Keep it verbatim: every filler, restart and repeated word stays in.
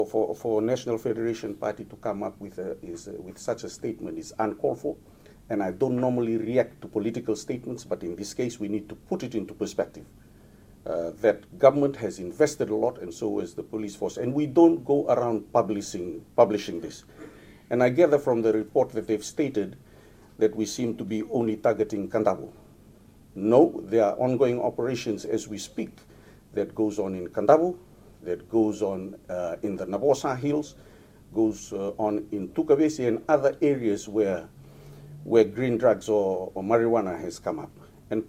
For, for National Federation Party to come up with, a, is, uh, with such a statement is uncalled for, and I don't normally react to political statements, but in this case we need to put it into perspective. Uh, that government has invested a lot, and so has the police force, and we don't go around publishing, publishing this. And I gather from the report that they've stated that we seem to be only targeting Kandabo. No, there are ongoing operations as we speak that goes on in Kandabo, that goes on uh, in the Nabosa Hills, goes uh, on in Tukabesi and other areas where, where green drugs or, or marijuana has come up.